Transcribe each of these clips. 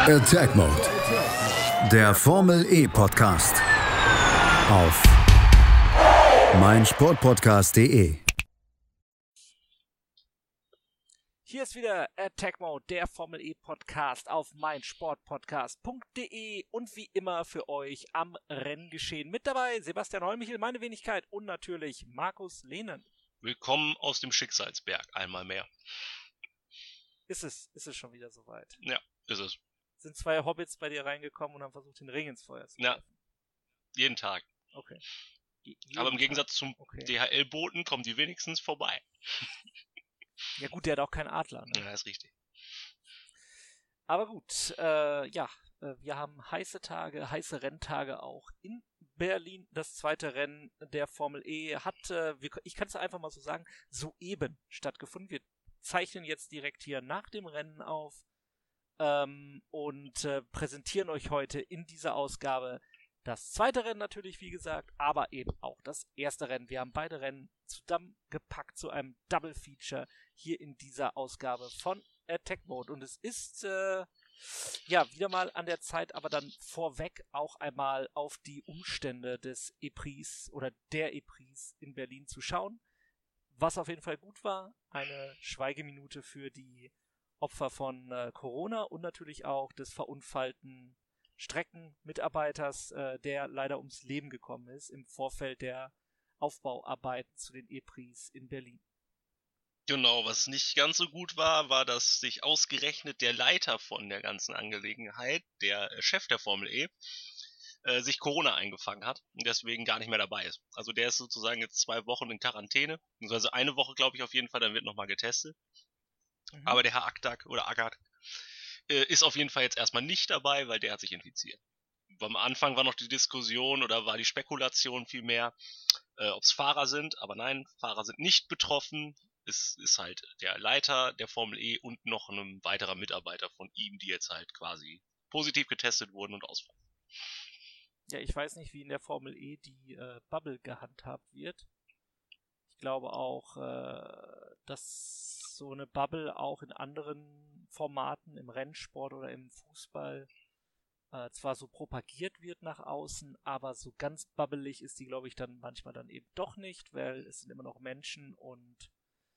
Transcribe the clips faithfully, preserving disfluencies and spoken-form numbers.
Attack Mode, der Formel E Podcast auf meinsportpodcast punkt de. Hier ist wieder Attack Mode, der Formel E Podcast auf meinsportpodcast punkt de und wie immer für euch am Renngeschehen mit dabei Sebastian Hollmichel, meine Wenigkeit und natürlich Markus Lehnen. Willkommen aus dem Schicksalsberg, einmal mehr. Ist es, ist es schon wieder soweit? Ja, ist es. Sind zwei Hobbits bei dir reingekommen und haben versucht, den Ring ins Feuer zu Ja, werfen? jeden Tag. Okay. Je- Aber im jeden Gegensatz Tag. zum Okay. D H L-Boten kommen die wenigstens vorbei. Ja gut, der hat auch keinen Adler, ne? Ja, ist richtig. Aber gut, äh, ja, äh, wir haben heiße Tage, heiße Renntage auch in Berlin. Das zweite Rennen der Formel E hat, äh, wir, ich kann es einfach mal so sagen, soeben stattgefunden. Wir zeichnen jetzt direkt hier nach dem Rennen auf ähm, und äh, präsentieren euch heute in dieser Ausgabe das zweite Rennen natürlich, wie gesagt, aber eben auch das erste Rennen. Wir haben beide Rennen zusammengepackt zu einem Double Feature hier in dieser Ausgabe von Attack Mode. Und es ist äh, ja wieder mal an der Zeit, aber dann vorweg auch einmal auf die Umstände des E-Prix oder der E-Prix in Berlin zu schauen. Was auf jeden Fall gut war, eine Schweigeminute für die Opfer von äh, Corona und natürlich auch des verunfallten Streckenmitarbeiters, äh, der leider ums Leben gekommen ist im Vorfeld der Aufbauarbeiten zu den E-Prix in Berlin. Genau, was nicht ganz so gut war, war, dass sich ausgerechnet der Leiter von der ganzen Angelegenheit, der äh, Chef der Formel E, äh, sich Corona eingefangen hat und deswegen gar nicht mehr dabei ist. Also der ist sozusagen jetzt zwei Wochen in Quarantäne, also eine Woche glaube ich auf jeden Fall, dann wird nochmal getestet. Mhm. Aber der Herr Aktak oder Agat äh, ist auf jeden Fall jetzt erstmal nicht dabei, weil der hat sich infiziert. Am Anfang war noch die Diskussion oder war die Spekulation vielmehr, äh, ob es Fahrer sind, aber nein, Fahrer sind nicht betroffen. Es ist halt der Leiter der Formel E und noch ein weiterer Mitarbeiter von ihm, die jetzt halt quasi positiv getestet wurden und ausfallen. Ja, ich weiß nicht, wie in der Formel E die äh, Bubble gehandhabt wird. Ich glaube auch, äh, dass so eine Bubble auch in anderen Formaten, im Rennsport oder im Fußball, äh, zwar so propagiert wird nach außen, aber so ganz bubbelig ist die, glaube ich, dann manchmal dann eben doch nicht, weil es sind immer noch Menschen und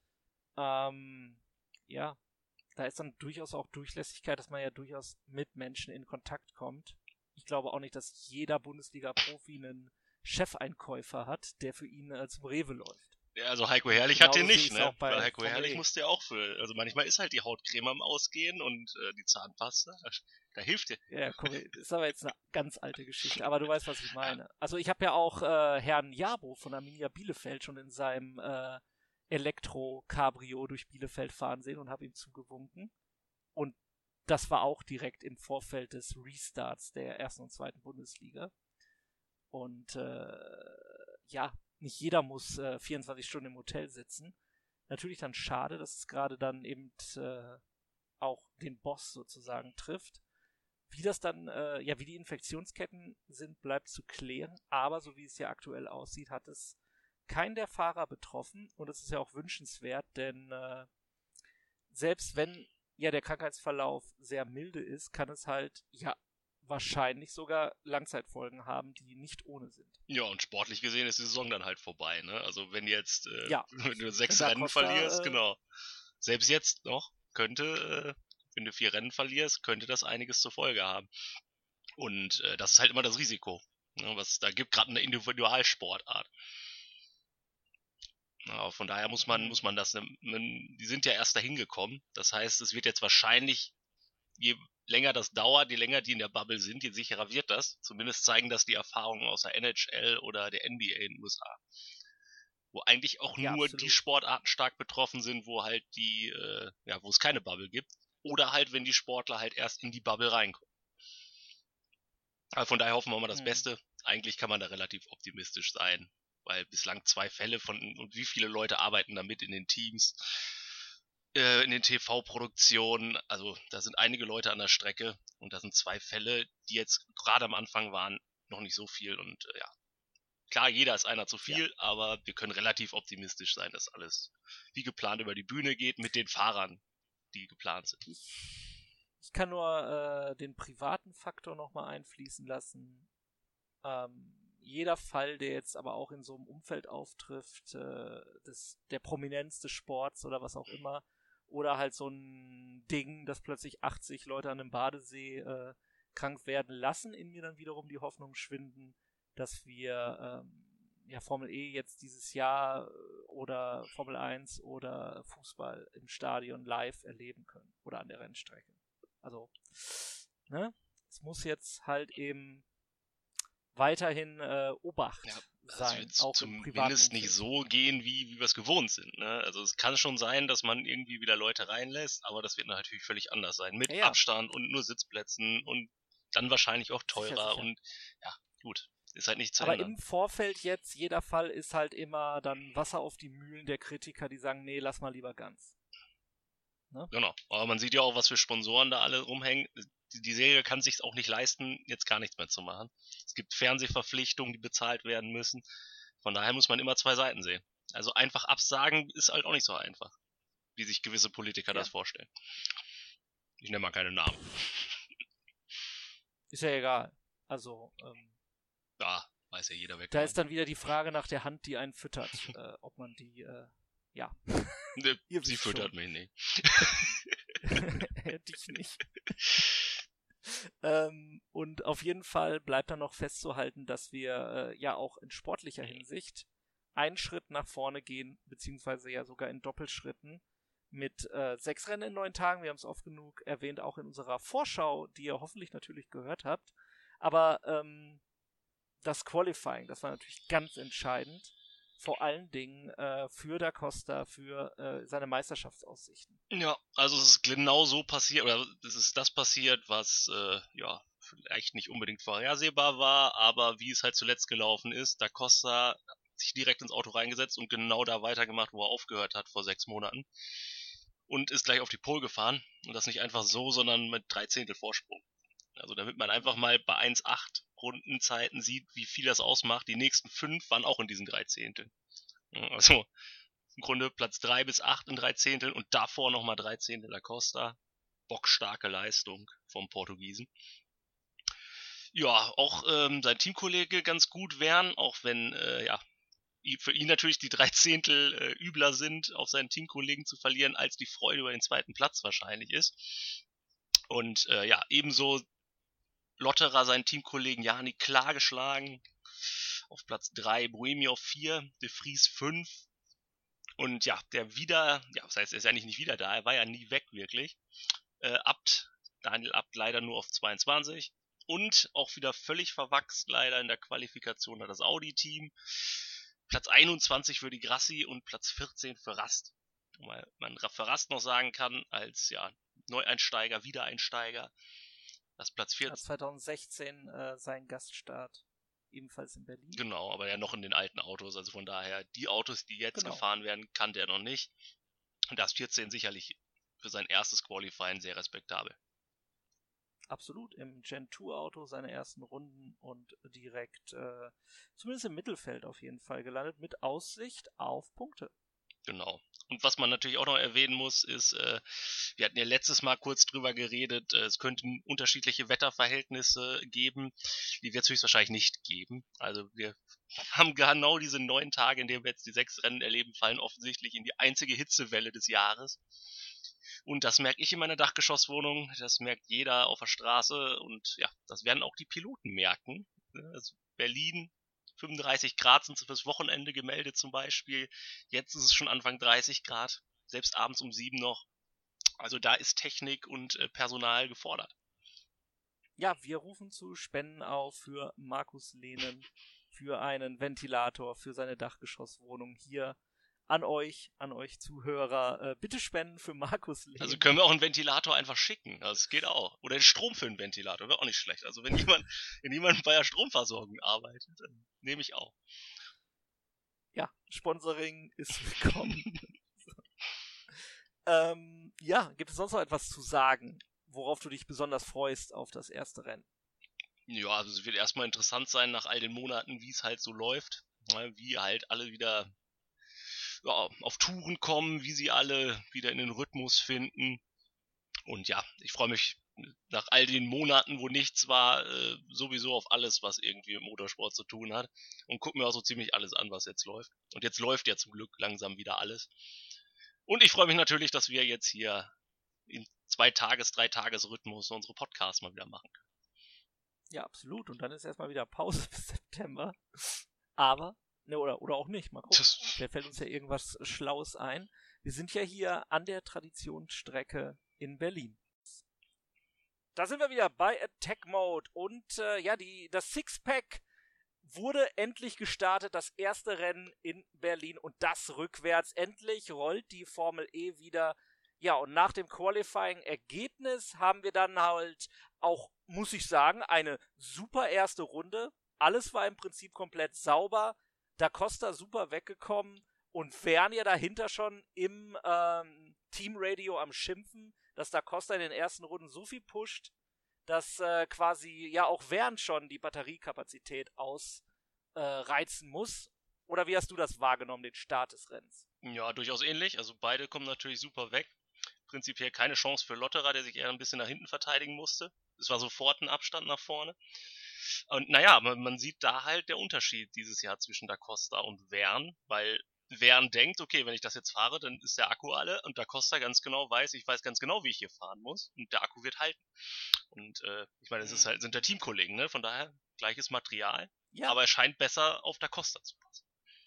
ähm, ja, da ist dann durchaus auch Durchlässigkeit, dass man ja durchaus mit Menschen in Kontakt kommt. Ich glaube auch nicht, dass jeder Bundesliga-Profi einen Chefeinkäufer hat, der für ihn äh, zum Rewe läuft. Ja, also Heiko Herrlich Genau hat den so nicht, ne? Weil Heiko Formel Herrlich E. musste ja auch für, also manchmal ist halt die Hautcreme am Ausgehen und äh, die Zahnpasta, da hilft dir. Ja, korrekt. Das ist aber jetzt eine ganz alte Geschichte, aber du weißt, was ich meine. Also ich habe ja auch äh, Herrn Jabo von Arminia Bielefeld schon in seinem äh, Elektro-Cabrio durch Bielefeld fahren sehen und habe ihm zugewunken. Und das war auch direkt im Vorfeld des Restarts der ersten und zweiten Bundesliga. Und äh, ja, nicht jeder muss äh, vierundzwanzig Stunden im Hotel sitzen. Natürlich dann schade, dass es gerade dann eben äh, auch den Boss sozusagen trifft. Wie das dann, äh, ja, wie die Infektionsketten sind, bleibt zu klären. Aber so wie es ja aktuell aussieht, hat es keinen der Fahrer betroffen. Und das ist ja auch wünschenswert, denn äh, selbst wenn ja der Krankheitsverlauf sehr milde ist, kann es halt ja wahrscheinlich sogar Langzeitfolgen haben, die nicht ohne sind. Ja, und sportlich gesehen ist die Saison dann halt vorbei, ne? Also wenn jetzt, äh, ja, wenn du sechs Da Rennen Costa, verlierst, äh, genau. Selbst jetzt noch könnte, äh, wenn du vier Rennen verlierst, könnte das einiges zur Folge haben. Und äh, das ist halt immer das Risiko, ne, was es da gibt, gerade eine Individualsportart. Ja, von daher muss man, Mhm. muss man das, ne, man, die sind ja erst dahin gekommen. Das heißt, es wird jetzt wahrscheinlich, je länger das dauert, je länger die in der Bubble sind, je sicherer wird das. Zumindest zeigen das die Erfahrungen aus der N H L oder der N B A in den U S A. Wo eigentlich auch Ja, nur absolut. die Sportarten stark betroffen sind, wo halt die, äh, ja, wo es keine Bubble gibt. Oder halt, wenn die Sportler halt erst in die Bubble reinkommen. Aber von daher hoffen wir mal das Mhm. Beste. Eigentlich kann man da relativ optimistisch sein, weil bislang zwei Fälle von, und wie viele Leute arbeiten damit in den Teams, äh, in den T V-Produktionen, also da sind einige Leute an der Strecke und da sind zwei Fälle, die jetzt gerade am Anfang waren, noch nicht so viel und äh, ja, klar, jeder ist einer zu viel, ja. Aber wir können relativ optimistisch sein, dass alles wie geplant über die Bühne geht mit den Fahrern, die geplant sind. Ich, ich kann nur äh, den privaten Faktor nochmal einfließen lassen. Ähm, jeder Fall, der jetzt aber auch in so einem Umfeld auftrifft, äh, des, der Prominenz des Sports oder was auch immer, oder halt so ein Ding, dass plötzlich achtzig Leute an einem Badesee äh, krank werden lassen, in mir dann wiederum die Hoffnung schwinden, dass wir ähm, ja Formel E jetzt dieses Jahr oder Formel eins oder Fußball im Stadion live erleben können oder an der Rennstrecke. Also, ne? Es muss jetzt halt eben weiterhin äh, Obacht Ja, sein, es wird auch im privaten zumindest nicht Umfeld. so gehen, wie, wie wir es gewohnt sind. Ne? Also es kann schon sein, dass man irgendwie wieder Leute reinlässt, aber das wird natürlich völlig anders sein. Mit Ja, ja. Abstand und nur Sitzplätzen und dann wahrscheinlich auch Sicher, teurer sicher. und ja, gut, ist halt nicht zu Aber ändern. im Vorfeld jetzt, jeder Fall ist halt immer dann Wasser auf die Mühlen der Kritiker, die sagen, nee, lass mal lieber ganz. Genau, aber man sieht ja auch, was für Sponsoren da alle rumhängen. Die, die Serie kann sich auch nicht leisten, jetzt gar nichts mehr zu machen. Es gibt Fernsehverpflichtungen, die bezahlt werden müssen. Von daher muss man immer zwei Seiten sehen. Also einfach absagen ist halt auch nicht so einfach, wie sich gewisse Politiker Ja. das vorstellen. Ich nenne mal keine Namen. Ist ja egal. Also, ähm, Ja, weiß ja jeder, wer da kann. ist dann wieder die Frage nach der Hand, die einen füttert, äh, ob man die, äh, ja. Ne, Ihr sie wisst füttert schon. mich nicht. Dich nicht. ähm, und auf jeden Fall bleibt dann noch festzuhalten, dass wir äh, ja auch in sportlicher Hinsicht einen Schritt nach vorne gehen, beziehungsweise ja sogar in Doppelschritten mit äh, sechs Rennen in neun Tagen. Wir haben es oft genug erwähnt, auch in unserer Vorschau, die ihr hoffentlich natürlich gehört habt. Aber ähm, das Qualifying, das war natürlich ganz entscheidend. Vor allen Dingen äh, für Da Costa, für äh, seine Meisterschaftsaussichten. Ja, also es ist genau so passiert, oder es ist das passiert, was äh, ja vielleicht nicht unbedingt vorhersehbar war, aber wie es halt zuletzt gelaufen ist, Da Costa hat sich direkt ins Auto reingesetzt und genau da weitergemacht, wo er aufgehört hat vor sechs Monaten und ist gleich auf die Pole gefahren und das nicht einfach so, sondern mit drei Zehntel Vorsprung. Also damit man einfach mal bei eins Komma acht Rundenzeiten sieht, wie viel das ausmacht. Die nächsten fünf waren auch in diesen drei Zehnteln. Also im Grunde Platz drei bis acht in drei Zehnteln und davor nochmal drei Zehntel Da Costa. Bockstarke Leistung vom Portugiesen. Ja, auch ähm, sein Teamkollege ganz gut wären, auch wenn äh, ja für ihn natürlich die drei Zehntel äh, übler sind, auf seinen Teamkollegen zu verlieren, als die Freude über den zweiten Platz wahrscheinlich ist. Und äh, ja, ebenso Lotterer seinen Teamkollegen Jani klar geschlagen. Auf Platz drei, Buemi auf vier, De Vries fünf. Und ja, der wieder, ja, das heißt, er ist ja nicht, nicht wieder da, er war ja nie weg wirklich. Äh, Abt, Daniel Abt leider nur auf zweiundzwanzig. Und auch wieder völlig verwachst leider in der Qualifikation hat das Audi-Team. Platz einundzwanzig für die Grassi und Platz vierzehn für Rast. Weil man für Rast noch sagen kann, als ja Neueinsteiger, Wiedereinsteiger, das Platz vierzehn. Hat zwanzig sechzehn äh, seinen Gaststart, ebenfalls in Berlin. Genau, aber ja noch in den alten Autos, also von daher, die Autos, die jetzt Genau. gefahren werden, kannte er noch nicht. Und das vierzehn sicherlich für sein erstes Qualifying sehr respektabel. Absolut, im Gen zwei Auto seine ersten Runden und direkt, äh, zumindest im Mittelfeld auf jeden Fall gelandet, mit Aussicht auf Punkte. Genau. Und was man natürlich auch noch erwähnen muss, ist, äh, wir hatten ja letztes Mal kurz drüber geredet, äh, es könnten unterschiedliche Wetterverhältnisse geben, die wird es höchstwahrscheinlich nicht geben. Also wir haben genau diese neun Tage, in denen wir jetzt die sechs Rennen erleben, fallen offensichtlich in die einzige Hitzewelle des Jahres. Und das merke ich in meiner Dachgeschosswohnung, das merkt jeder auf der Straße und ja, das werden auch die Piloten merken. Also Berlin, fünfunddreißig Grad sind fürs Wochenende gemeldet zum Beispiel. Jetzt ist es schon Anfang dreißig Grad, selbst abends um sieben noch. Also da ist Technik und äh, Personal gefordert. Ja, wir rufen zu Spenden auf für Markus Lehnen, für einen Ventilator, für seine Dachgeschosswohnung hier. An euch, an euch Zuhörer, äh, bitte spenden für Markus Lehnen. Also können wir auch einen Ventilator einfach schicken, das geht auch. Oder den Strom für einen Ventilator, wäre auch nicht schlecht. Also wenn jemand, wenn jemand bei der Stromversorgung arbeitet, dann nehme ich auch. Ja, Sponsoring ist willkommen. ähm, ja, gibt es sonst noch etwas zu sagen, worauf du dich besonders freust auf das erste Rennen? Ja, also es wird erstmal interessant sein nach all den Monaten, wie es halt so läuft. Wie halt alle wieder ja, auf Touren kommen, wie sie alle wieder in den Rhythmus finden. Und ja, ich freue mich nach all den Monaten, wo nichts war, äh, sowieso auf alles, was irgendwie mit Motorsport zu tun hat. Und gucke mir auch so ziemlich alles an, was jetzt läuft. Und jetzt läuft ja zum Glück langsam wieder alles. Und ich freue mich natürlich, dass wir jetzt hier in zwei Tages-, drei Tages-Rhythmus unsere Podcasts mal wieder machen können. Ja, absolut. Und dann ist erstmal wieder Pause bis September. Aber, ne, oder, oder auch nicht. Mal gucken. Vielleicht fällt uns ja irgendwas Schlaues ein. Wir sind ja hier an der Traditionsstrecke in Berlin. Da sind wir wieder bei Attack Mode. Und äh, ja, die, das Sixpack wurde endlich gestartet. Das erste Rennen in Berlin. Und das rückwärts. Endlich rollt die Formel E wieder. Ja, und nach dem Qualifying-Ergebnis haben wir dann halt auch, muss ich sagen, eine super erste Runde. Alles war im Prinzip komplett sauber. Da Costa super weggekommen und Vern ja dahinter schon im ähm, Teamradio am Schimpfen, dass Da Costa in den ersten Runden so viel pusht, dass äh, quasi ja auch Vern schon die Batteriekapazität ausreizen äh, muss. Oder wie hast du das wahrgenommen, den Start des Rennens? Ja, durchaus ähnlich. Also beide kommen natürlich super weg. Prinzipiell keine Chance für Lotterer, der sich eher ein bisschen nach hinten verteidigen musste. Es war sofort ein Abstand nach vorne. Und naja, man, man sieht da halt der Unterschied dieses Jahr zwischen Da Costa und Vern, weil Vern denkt, okay, wenn ich das jetzt fahre, dann ist der Akku alle und Da Costa ganz genau weiß, ich weiß ganz genau, wie ich hier fahren muss und der Akku wird halten. Und äh, ich meine, es ist halt, sind ja Teamkollegen, ne? Von daher gleiches Material, ja. Aber er scheint besser auf Da Costa zu passen.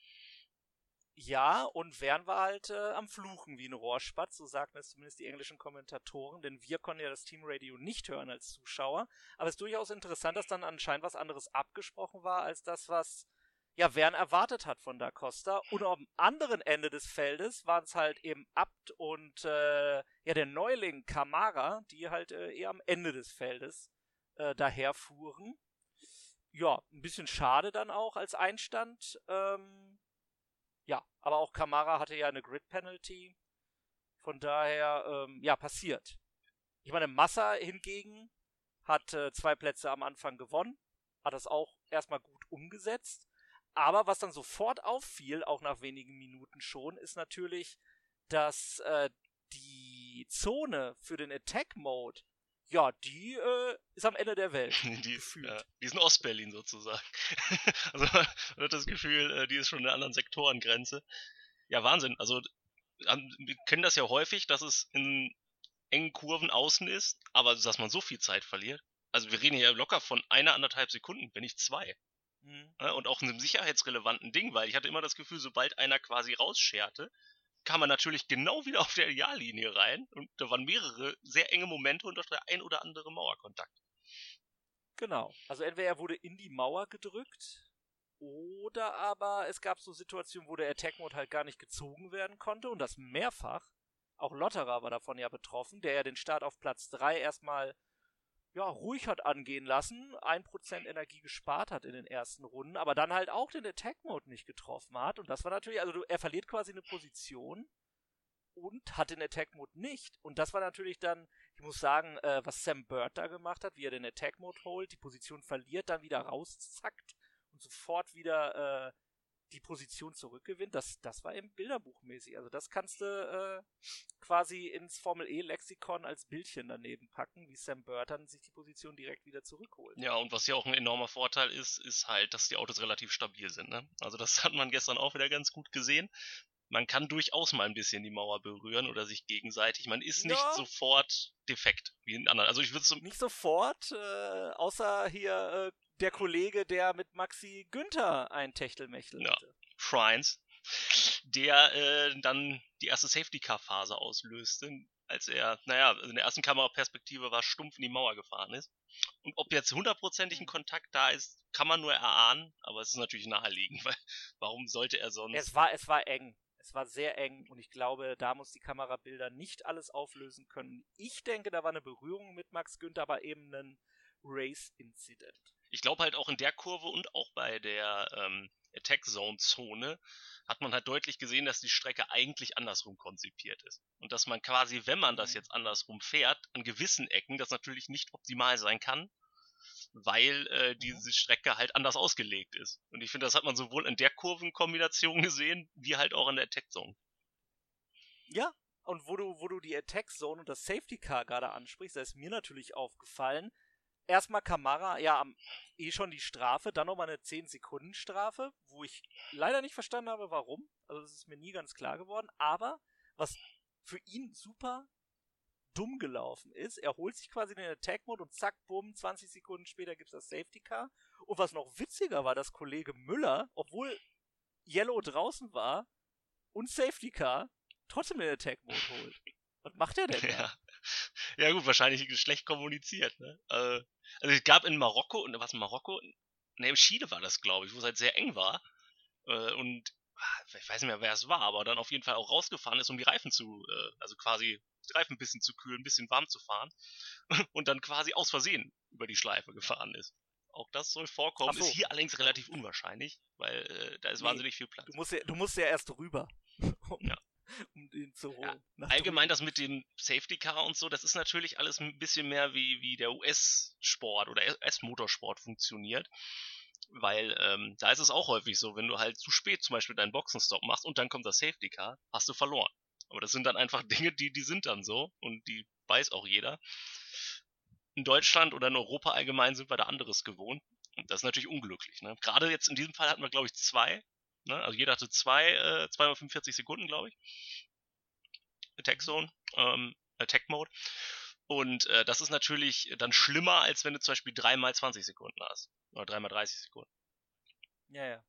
Ja, und Vern war halt äh, am Fluchen wie ein Rohrspatz, so sagten es zumindest die englischen Kommentatoren, denn wir konnten ja das Teamradio nicht hören als Zuschauer, aber es ist durchaus interessant, dass dann anscheinend was anderes abgesprochen war, als das, was ja Vern erwartet hat von Da Costa. Und am anderen Ende des Feldes waren es halt eben Abt und äh, ja der Neuling Camara, die halt äh, eher am Ende des Feldes äh, daherfuhren. Ja, ein bisschen schade dann auch als Einstand, ähm, ja, aber auch Camara hatte ja eine Grid-Penalty. Von daher, ähm, ja, passiert. Ich meine, Massa hingegen hat äh, zwei Plätze am Anfang gewonnen. Hat das auch erstmal gut umgesetzt. Aber was dann sofort auffiel, auch nach wenigen Minuten schon, ist natürlich, dass äh, die Zone für den Attack-Mode, ja, die äh, ist am Ende der Welt. die, ist, ja, die ist in Ostberlin sozusagen. Also man hat das Gefühl, äh, die ist schon in einer anderen Sektorengrenze. Ja, Wahnsinn. Also wir kennen das ja häufig, dass es in engen Kurven außen ist, aber dass man so viel Zeit verliert. Also wir reden hier locker von einer, anderthalb Sekunden, wenn nicht zwei. Mhm. Ja, und auch in einem sicherheitsrelevanten Ding, weil ich hatte immer das Gefühl, sobald einer quasi rausscherte, kam man natürlich genau wieder auf der Ideallinie rein und da waren mehrere sehr enge Momente und auch der ein oder andere Mauerkontakt. Genau. Also entweder er wurde in die Mauer gedrückt oder aber es gab so Situationen, wo der Attack-Mode halt gar nicht gezogen werden konnte und das mehrfach. Auch Lotterer war davon ja betroffen, der ja den Start auf Platz drei erstmal ja, ruhig hat angehen lassen, ein Prozent Energie gespart hat in den ersten Runden, aber dann halt auch den Attack-Mode nicht getroffen hat. Und das war natürlich, also er verliert quasi eine Position und hat den Attack-Mode nicht. Und das war natürlich dann, ich muss sagen, äh, was Sam Bird da gemacht hat, wie er den Attack-Mode holt, die Position verliert, dann wieder rauszackt und sofort wieder äh, die Position zurückgewinnt, das, das war eben bilderbuchmäßig. Also das kannst du äh, quasi ins Formel-E-Lexikon als Bildchen daneben packen, wie Sam Bird dann sich die Position direkt wieder zurückholt. Ja, und was ja auch ein enormer Vorteil ist, ist halt, dass die Autos relativ stabil sind. Ne? Also das hat man gestern auch wieder ganz gut gesehen. Man kann durchaus mal ein bisschen die Mauer berühren oder sich gegenseitig. Man ist ja nicht sofort defekt wie in anderen. Also ich würde so nicht sofort, äh, außer hier äh, der Kollege, der mit Maxi Günther ein Techtelmechtel ja, hatte. Frines, der äh, dann die erste Safety-Car-Phase auslöste, als er, naja, in der ersten Kameraperspektive war, stumpf in die Mauer gefahren ist. Und ob jetzt hundertprozentig ein Kontakt da ist, kann man nur erahnen, aber es ist natürlich naheliegend, weil warum sollte er sonst... Es war, es war eng. Es war sehr eng und ich glaube, da muss die Kamerabilder nicht alles auflösen können. Ich denke, da war eine Berührung mit Max Günther, aber eben ein Race-Incident. Ich glaube halt auch in der Kurve und auch bei der ähm, Attack-Zone-Zone hat man halt deutlich gesehen, dass die Strecke eigentlich andersrum konzipiert ist. Und dass man quasi, wenn man das jetzt andersrum fährt, an gewissen Ecken das natürlich nicht optimal sein kann, weil äh, diese Strecke halt anders ausgelegt ist. Und ich finde, das hat man sowohl in der Kurvenkombination gesehen, wie halt auch in der Attack-Zone. Ja, Und wo du, wo du die Attack Zone und das Safety Car gerade ansprichst, da ist mir natürlich aufgefallen, erstmal Kamara, ja, am, eh schon die Strafe, dann nochmal eine zehn Sekunden Strafe, wo ich leider nicht verstanden habe, warum. Also das ist mir nie ganz klar geworden. Aber was für ihn super dumm gelaufen ist, er holt sich quasi den Attack-Mode und zack, bumm, zwanzig Sekunden später gibt's das Safety Car. Und was noch witziger war, dass Kollege Müller, obwohl Yellow draußen war und Safety Car, trotzdem den Attack-Mode holt. Was macht er denn da? Ja. Ja gut, wahrscheinlich schlecht kommuniziert, ne? Also es gab in Marokko, und was in Marokko? Ne, in Chile war das, glaube ich, wo es halt sehr eng war. Und ich weiß nicht mehr, wer es war, aber dann auf jeden Fall auch rausgefahren ist, um die Reifen zu, also quasi die Reifen ein bisschen zu kühlen, ein bisschen warm zu fahren. Und dann quasi aus Versehen über die Schleife gefahren ist. Auch das soll vorkommen, So. ist hier allerdings relativ unwahrscheinlich, weil äh, da ist nee, wahnsinnig viel Platz. Du musst ja, du musst ja erst rüber. Um, ja. um den zu holen. Ja, allgemein das mit dem Safety Car und so, das ist natürlich alles ein bisschen mehr wie, wie der U S-Sport oder U S-Motorsport funktioniert, weil ähm, da ist es auch häufig so, wenn du halt zu spät zum Beispiel deinen Boxenstopp machst und dann kommt das Safety Car, hast du verloren. Aber das sind dann einfach Dinge, die, die sind dann so und die weiß auch jeder. In Deutschland oder in Europa allgemein sind wir da anderes gewohnt und das ist natürlich unglücklich. Ne? Gerade jetzt in diesem Fall hatten wir, glaube ich, zwei. Ne? Also jeder hatte zwei, äh, zwei mal fünfundvierzig Sekunden, glaube ich. Attack Zone, ähm, Attack Mode. Und äh, das ist natürlich dann schlimmer, als wenn du zum Beispiel drei mal zwanzig Sekunden hast. Oder drei mal dreißig Sekunden. Ja, ja.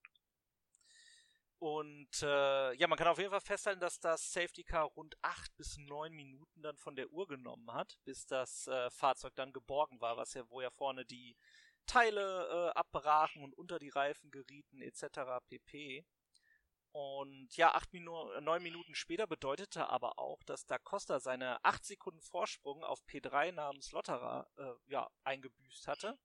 Und äh, ja, man kann auf jeden Fall festhalten, dass das Safety Car rund acht bis neun Minuten dann von der Uhr genommen hat, bis das äh, Fahrzeug dann geborgen war, was ja, wo ja vorne die Teile äh, abbrachen und unter die Reifen gerieten, et cetera pp. Und ja, acht Minu- neun Minuten später bedeutete aber auch, dass Da Costa seine acht Sekunden Vorsprung auf P drei namens Lotterer äh, ja, eingebüßt hatte.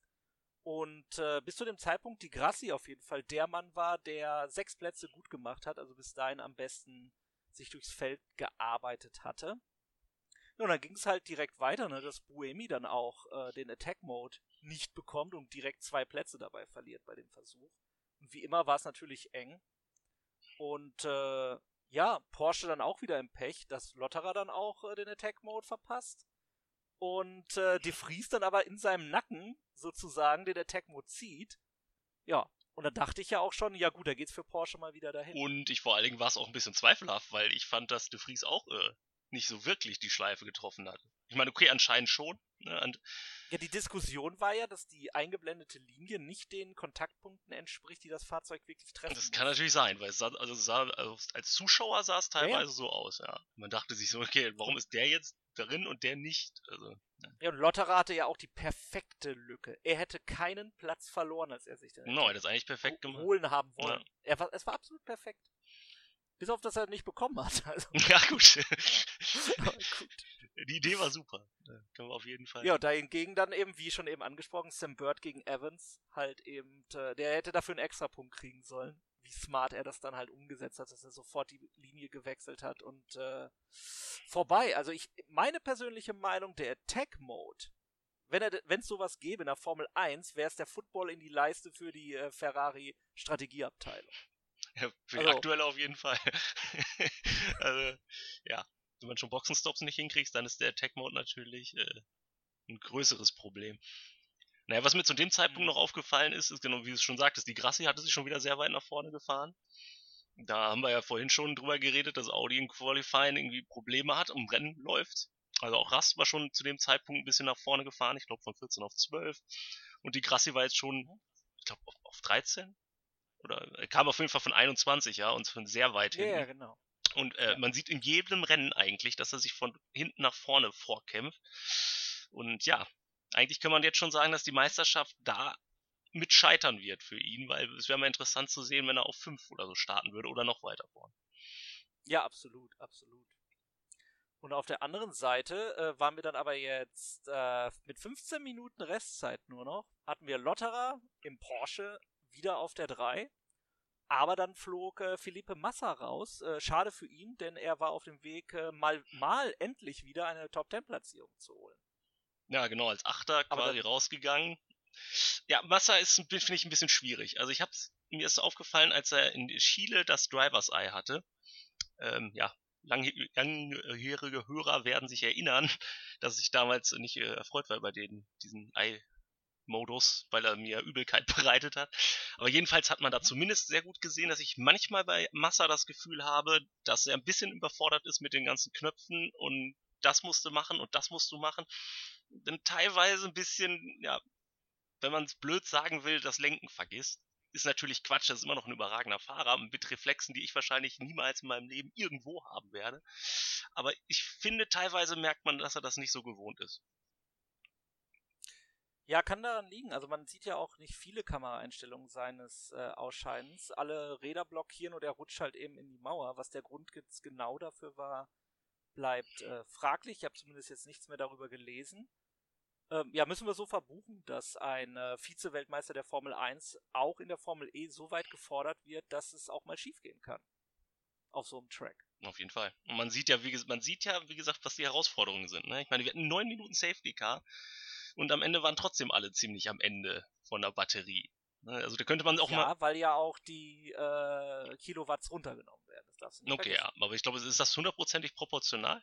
Und äh, bis zu dem Zeitpunkt die Grassi auf jeden Fall der Mann war, der sechs Plätze gut gemacht hat, also bis dahin am besten sich durchs Feld gearbeitet hatte. Und dann ging es halt direkt weiter, ne, dass Buemi dann auch äh, den Attack-Mode nicht bekommt und direkt zwei Plätze dabei verliert bei dem Versuch. Und wie immer war es natürlich eng. Und äh, ja, Porsche dann auch wieder im Pech, dass Lotterer dann auch äh, den Attack-Mode verpasst. Und äh, De Vries dann aber in seinem Nacken sozusagen den Attack-Mode zieht. Ja, und da dachte ich ja auch schon, ja gut, da geht's für Porsche mal wieder dahin. Und ich vor allen Dingen war es auch ein bisschen zweifelhaft, weil ich fand, dass De Vries auch äh, nicht so wirklich die Schleife getroffen hat. Ich meine, okay, anscheinend schon. Ne? Und ja, die Diskussion war ja, dass die eingeblendete Linie nicht den Kontaktpunkten entspricht, die das Fahrzeug wirklich treffen das muss. kann natürlich sein, weil es sah, also, sah, also als Zuschauer sah es teilweise ja, ja. so aus, ja. Man dachte sich so, okay, warum ist der jetzt darin und der nicht? Also, ja. ja, und Lotterer hatte ja auch die perfekte Lücke. Er hätte keinen Platz verloren, als er sich den no, das ist eigentlich perfekt gemacht. holen haben wollen. Ja. Er war, es war absolut perfekt. Bis auf, dass er nicht bekommen hat. Also. Ja, gut. gut. Die Idee war super. Ja, können wir auf jeden Fall. Ja, dahingegen dann eben, wie schon eben angesprochen, Sam Bird gegen Evans, halt eben, äh, der hätte dafür einen Extrapunkt kriegen sollen. Wie smart er das dann halt umgesetzt hat, dass er sofort die Linie gewechselt hat und äh, vorbei. Also ich, meine persönliche Meinung, der Attack-Mode, wenn er, wenn es sowas gäbe in der Formel eins, wäre es der Football in die Leiste für die äh, Ferrari-Strategieabteilung. Ja, für also, die aktuelle auf jeden Fall. Also, ja. Wenn man schon Boxenstops nicht hinkriegst, dann ist der Attack-Mode natürlich äh, ein größeres Problem. Naja, was mir zu dem Zeitpunkt noch aufgefallen ist, ist genau wie du es schon sagtest, die Grassi hatte sich schon wieder sehr weit nach vorne gefahren. Da haben wir ja vorhin schon drüber geredet, dass Audi im Qualifying irgendwie Probleme hat und im Rennen läuft. Also auch Rast war schon zu dem Zeitpunkt ein bisschen nach vorne gefahren, ich glaube von vierzehn auf zwölf. Und die Grassi war jetzt schon, ich glaube, auf, auf dreizehn? Oder kam auf jeden Fall von einundzwanzig, ja, und von sehr weit hinten. Ja, genau. Und äh, ja. man sieht in jedem Rennen eigentlich, dass er sich von hinten nach vorne vorkämpft. Und ja, eigentlich kann man jetzt schon sagen, dass die Meisterschaft da mit scheitern wird für ihn, weil es wäre mal interessant zu sehen, wenn er auf fünf oder so starten würde oder noch weiter vorne. Ja, absolut, absolut. Und auf der anderen Seite äh, waren wir dann aber jetzt äh, mit fünfzehn Minuten Restzeit nur noch, hatten wir Lotterer im Porsche wieder auf der drei. Aber dann flog äh, Felipe Massa raus. Äh, schade für ihn, denn er war auf dem Weg, äh, mal, mal endlich wieder eine Top-Zehn-Platzierung zu holen. Ja, genau, als Achter quasi rausgegangen. Ja, Massa ist, finde ich, ein bisschen schwierig. Also ich hab's, mir ist aufgefallen, als er in Chile das Drivers Eye hatte. Ähm, ja, langjährige, langjährige Hörer werden sich erinnern, dass ich damals nicht äh, erfreut war über den, diesen Ei-Modus, weil er mir Übelkeit bereitet hat. Aber jedenfalls hat man da zumindest sehr gut gesehen, dass ich manchmal bei Massa das Gefühl habe, dass er ein bisschen überfordert ist mit den ganzen Knöpfen und das musst du machen und das musst du machen. Denn teilweise ein bisschen, ja, wenn man es blöd sagen will, das Lenken vergisst. Ist natürlich Quatsch, das ist immer noch ein überragender Fahrer mit Reflexen, die ich wahrscheinlich niemals in meinem Leben irgendwo haben werde. Aber ich finde, teilweise merkt man, dass er das nicht so gewohnt ist. Ja, kann daran liegen. Also man sieht ja auch nicht viele Kameraeinstellungen seines äh, Ausscheidens. Alle Räder blockieren und er rutscht halt eben in die Mauer. Was der Grund jetzt genau dafür war, bleibt äh, fraglich. Ich habe zumindest jetzt nichts mehr darüber gelesen. Ähm, ja, müssen wir so verbuchen, dass ein äh, Vize-Weltmeister der Formel eins auch in der Formel E so weit gefordert wird, dass es auch mal schief gehen kann. Auf so einem Track. Auf jeden Fall. Und man sieht ja, wie, man sieht ja, wie gesagt, was die Herausforderungen sind. Ne? Ich meine, wir hatten neun Minuten Safety Car und am Ende waren trotzdem alle ziemlich am Ende von der Batterie. Ne? Also da könnte man auch ja, mal... Ja, weil ja auch die äh, Kilowatts runtergenommen werden. Das darfst du nicht Okay, ja, aber ich glaube, ist das hundertprozentig proportional?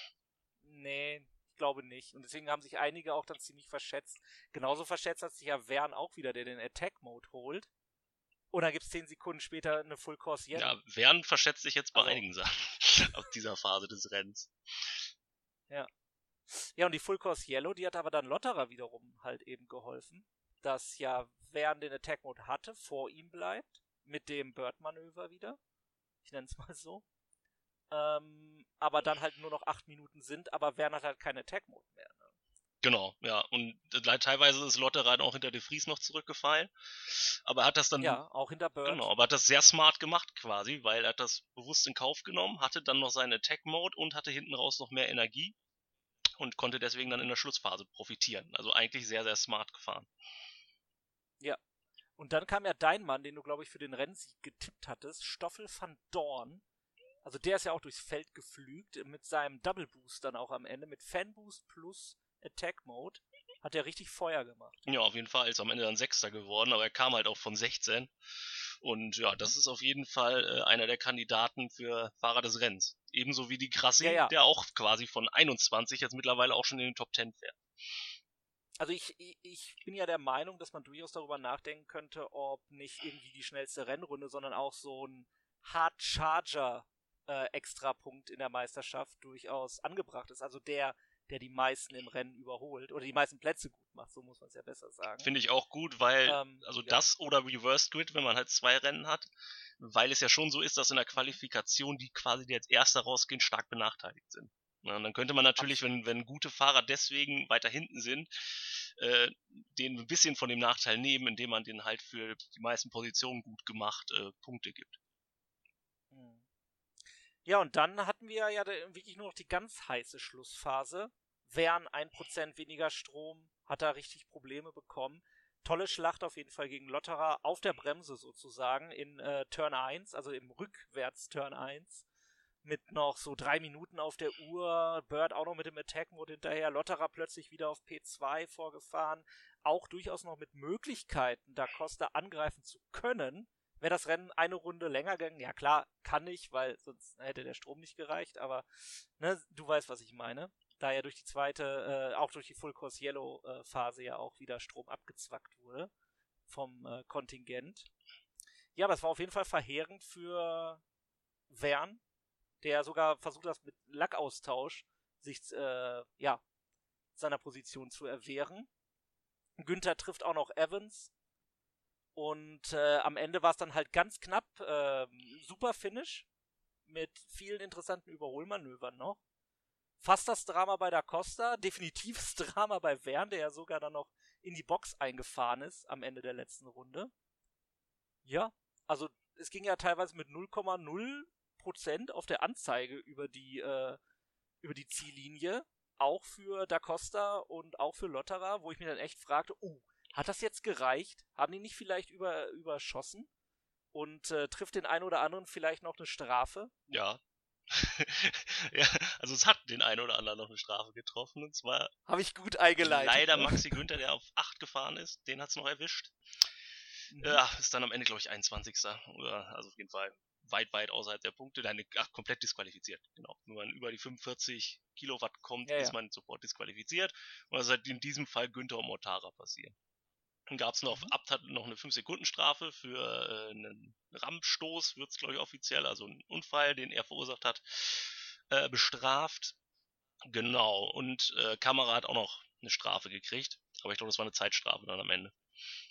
Nee, ich glaube nicht. Und deswegen haben sich einige auch dann ziemlich verschätzt. Genauso verschätzt hat sich ja Vern auch wieder, der den Attack-Mode holt. Und dann gibt es zehn Sekunden später eine Full-Course Yellow. Ja, Vern verschätzt sich jetzt bei also, einigen Sachen auf dieser Phase des Rennens. Ja. Ja, und die Full-Course Yellow, die hat aber dann Lotterer wiederum halt eben geholfen, dass ja Vern den Attack-Mode hatte, vor ihm bleibt, mit dem Bird-Manöver wieder. Ich nenne es mal so. Ähm, aber dann halt nur noch acht Minuten sind, aber Vern hat halt keinen Attack-Mode mehr. Ne? Genau, ja. Und teilweise ist Lotterer dann auch hinter De Vries noch zurückgefallen. Aber er hat das dann... Ja, auch hinter Bird. Genau, aber hat das sehr smart gemacht quasi, weil er hat das bewusst in Kauf genommen, hatte dann noch seinen Attack-Mode und hatte hinten raus noch mehr Energie und konnte deswegen dann in der Schlussphase profitieren. Also eigentlich sehr, sehr smart gefahren. Ja. Und dann kam ja dein Mann, den du, glaube ich, für den Rennsieg getippt hattest, Stoffel van Dorn. Also der ist ja auch durchs Feld geflügt, mit seinem Double Boost dann auch am Ende, mit Fan Boost plus Attack Mode, hat er richtig Feuer gemacht. Ja, auf jeden Fall ist am Ende dann Sechster geworden, aber er kam halt auch von sechzehn. Und ja, das ist auf jeden Fall äh, einer der Kandidaten für Fahrer des Rennens. Ebenso wie die Grassi, ja, ja. der auch quasi von einundzwanzig jetzt mittlerweile auch schon in den Top zehn fährt. Also ich, ich bin ja der Meinung, dass man durchaus darüber nachdenken könnte, ob nicht irgendwie die schnellste Rennrunde, sondern auch so ein Hard Charger äh, Extrapunkt in der Meisterschaft durchaus angebracht ist. Also der, der die meisten im Rennen überholt oder die meisten Plätze gut macht, so muss man es ja besser sagen. Finde ich auch gut, weil, ähm, also ja. das oder Reverse Grid, wenn man halt zwei Rennen hat, weil es ja schon so ist, dass in der Qualifikation die quasi, die als Erster rausgehen, stark benachteiligt sind. Ja, und dann könnte man natürlich, wenn, wenn gute Fahrer deswegen weiter hinten sind, äh, denen ein bisschen von dem Nachteil nehmen, indem man denen halt für die meisten Positionen gut gemacht äh, Punkte gibt. Ja, und dann hatten wir ja wirklich nur noch die ganz heiße Schlussphase. Vern ein Prozent weniger Strom, hat da richtig Probleme bekommen. Tolle Schlacht auf jeden Fall gegen Lotterer auf der Bremse sozusagen in äh, Turn eins, also im Rückwärts-Turn eins. Mit noch so drei Minuten auf der Uhr, Bird auch noch mit dem Attack-Mode hinterher, Lotterer plötzlich wieder auf P zwei vorgefahren, auch durchaus noch mit Möglichkeiten, Da Costa angreifen zu können. Wäre das Rennen eine Runde länger gegangen, ja klar, kann nicht, weil sonst hätte der Strom nicht gereicht, aber ne, du weißt, was ich meine. Da ja durch die zweite, äh, auch durch die Full Course Yellow äh, Phase ja auch wieder Strom abgezwackt wurde vom äh, Kontingent. Ja, das war auf jeden Fall verheerend für Vern, der sogar versucht hat, mit Lackaustausch sich äh, ja, seiner Position zu erwehren. Günther trifft auch noch Evans. Und äh, am Ende war es dann halt ganz knapp. Äh, super Finish mit vielen interessanten Überholmanövern noch. Fast das Drama bei Da Costa. Definitives Drama bei Vern, der ja sogar dann noch in die Box eingefahren ist am Ende der letzten Runde. Ja, also es ging ja teilweise mit null Komma null Prozent auf der Anzeige über die, äh, über die Ziellinie. Auch für Da Costa und auch für Lotterer, wo ich mir dann echt fragte, oh, hat das jetzt gereicht? Haben die nicht vielleicht über, überschossen? Und äh, trifft den einen oder anderen vielleicht noch eine Strafe? Ja. Ja, also es hat den einen oder anderen noch eine Strafe getroffen. Und zwar habe ich gut eingeleitet. Leider Maxi Günther, der auf acht gefahren ist, den hat es noch erwischt. Mhm. Ja, ist dann am Ende, glaube ich, einundzwanzigster Oder, also auf jeden Fall weit, weit außerhalb der Punkte. Dann, ach, komplett disqualifiziert. Genau. Wenn man über die fünfundvierzig Kilowatt kommt, ja, ist ja. man sofort disqualifiziert. Und das hat in diesem Fall Günther und Mortara passiert. Dann gab es noch, mhm. Abt hat noch eine fünf Sekunden Strafe für äh, einen Rampstoß, wird es, glaube ich, offiziell, also einen Unfall, den er verursacht hat, äh, bestraft. Genau. Und äh, Kamera hat auch noch eine Strafe gekriegt. Aber ich glaube, das war eine Zeitstrafe dann am Ende.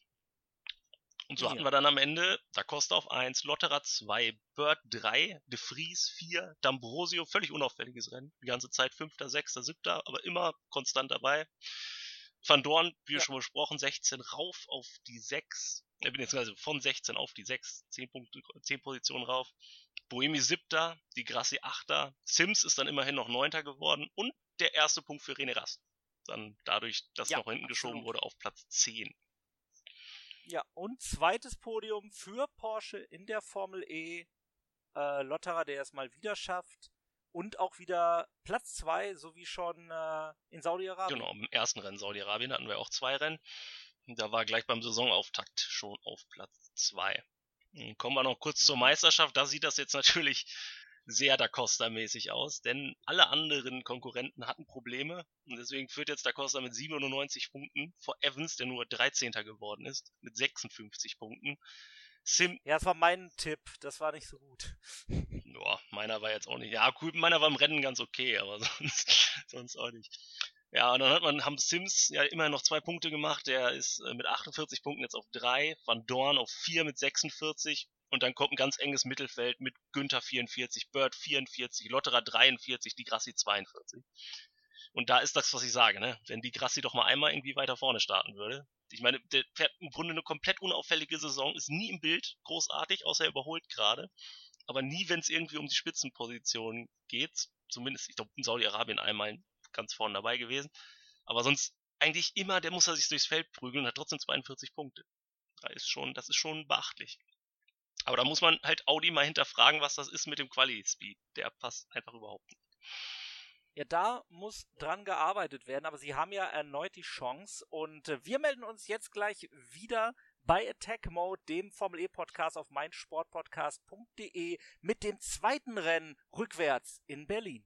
Und so ja. hatten wir dann am Ende Da Costa auf eins, Lotterer zwei, Bird drei, De Vries vier, D'Ambrosio, völlig unauffälliges Rennen. Die ganze Zeit fünfter, sechster, siebter, aber immer konstant dabei. Van Dorn, wie ja. schon besprochen, sechzehn rauf auf die sechs. Ich bin jetzt also von sechzehn auf die sechs, zehn Punkte, zehn Positionen rauf. Buemi siebter, die Grassi achter. Sims ist dann immerhin noch neunter geworden. Und der erste Punkt für René Rast. Dann dadurch, dass ja, noch hinten absolut. geschoben wurde auf Platz zehn. Ja, und zweites Podium für Porsche in der Formel E. Äh, Lotterer, der es mal wieder schafft. Und auch wieder Platz zwei, so wie schon äh, in Saudi-Arabien. Genau, im ersten Rennen Saudi-Arabien hatten wir auch zwei Rennen. Da war gleich beim Saisonauftakt schon auf Platz zwei. Kommen wir noch kurz zur Meisterschaft. Da sieht das jetzt natürlich sehr Da Costa-mäßig aus, denn alle anderen Konkurrenten hatten Probleme. Und deswegen führt jetzt Da Costa mit siebenundneunzig Punkten vor Evans, der nur dreizehnter geworden ist, mit sechsundfünfzig Punkten. Sim ja, das war mein Tipp. Das war nicht so gut. Ja, meiner war jetzt auch nicht. Ja, cool, meiner war im Rennen ganz okay, aber sonst, sonst auch nicht. Ja, und dann hat man, haben Sims ja immerhin noch zwei Punkte gemacht. Der ist äh, mit achtundvierzig Punkten jetzt auf drei, Van Dorn auf vier mit sechsundvierzig. Und dann kommt ein ganz enges Mittelfeld mit Günther vierundvierzig, Bird vierundvierzig, Lotterer dreiundvierzig, die Grassi zweiundvierzig. Und da ist das, was ich sage, ne? Wenn die Grassi doch mal einmal irgendwie weiter vorne starten würde. Ich meine, der fährt im Grunde eine komplett unauffällige Saison, ist nie im Bild, großartig, außer er überholt gerade. Aber nie, wenn es irgendwie um die Spitzenposition geht. Zumindest, ich glaube, in Saudi-Arabien einmal ganz vorne dabei gewesen. Aber sonst eigentlich immer, der muss er sich durchs Feld prügeln und hat trotzdem zweiundvierzig Punkte. Da ist schon, das ist schon beachtlich. Aber da muss man halt Audi mal hinterfragen, was das ist mit dem Quali-Speed. Der passt einfach überhaupt nicht. Ja, da muss dran gearbeitet werden, aber sie haben ja erneut die Chance und äh, wir melden uns jetzt gleich wieder bei Attack Mode, dem Formel E-Podcast auf meinsportpodcast punkt de mit dem zweiten Rennen rückwärts in Berlin.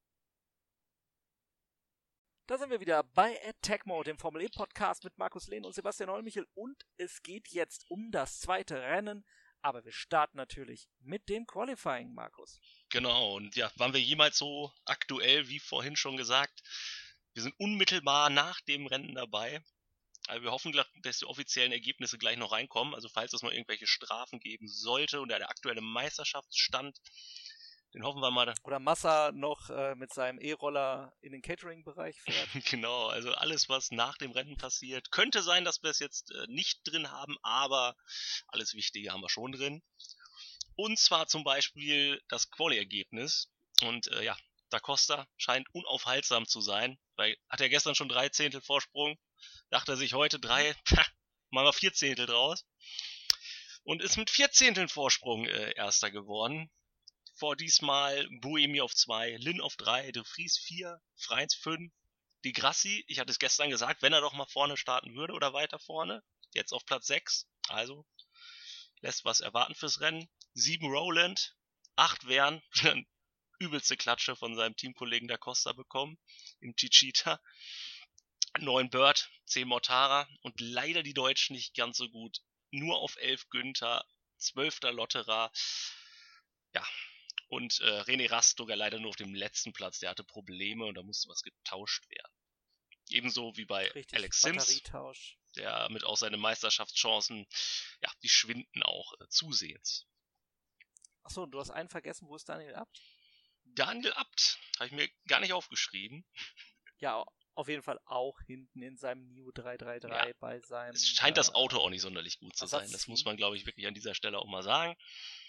Da sind wir wieder bei Attack Mode, dem Formel E-Podcast mit Markus Lehn und Sebastian Hollmichel und es geht jetzt um das zweite Rennen, aber wir starten natürlich mit dem Qualifying, Markus. Genau, und ja, waren wir jemals so aktuell, wie vorhin schon gesagt, wir sind unmittelbar nach dem Rennen dabei. Also wir hoffen, dass die offiziellen Ergebnisse gleich noch reinkommen. Also falls es noch irgendwelche Strafen geben sollte und der aktuelle Meisterschaftsstand, den hoffen wir mal. Oder Massa noch äh, mit seinem E-Roller in den Catering-Bereich fährt. Genau, also alles, was nach dem Rennen passiert. Könnte sein, dass wir es jetzt äh, nicht drin haben, aber alles Wichtige haben wir schon drin. Und zwar zum Beispiel das Quali-Ergebnis. Und äh, ja, Da Costa scheint unaufhaltsam zu sein, weil hat er gestern schon drei Zehntel Vorsprung. Dachte er sich heute drei, machen wir vier Zehntel draus. Und ist mit vier Zehnteln Vorsprung äh, Erster geworden. Vor diesmal Buemi auf zwei, Lin auf drei, De Vries vier, Freins fünf, die Grassi, ich hatte es gestern gesagt, wenn er doch mal vorne starten würde oder weiter vorne, jetzt auf Platz sechs, also lässt was erwarten fürs Rennen. sieben Rowland, acht Wern, übelste Klatsche von seinem Teamkollegen Da Costa bekommen, im Chichita. neun Bird, zehn Mortara und leider die Deutschen nicht ganz so gut. Nur auf elf Günther, zwölfter Lotterer. Ja, und äh, René Rast sogar leider nur auf dem letzten Platz. Der hatte Probleme und da musste was getauscht werden. Ebenso wie bei Richtig, Alex Sims, der mit auch seinen Meisterschaftschancen, ja, die schwinden auch äh, zusehends. Achso, du hast einen vergessen, wo ist Daniel Abt? Daniel Abt, habe ich mir gar nicht aufgeschrieben. Ja, auf jeden Fall auch hinten in seinem N I O drei drei drei ja, bei seinem... Es scheint äh, das Auto auch nicht sonderlich gut zu sein. Das muss man, glaube ich, wirklich an dieser Stelle auch mal sagen.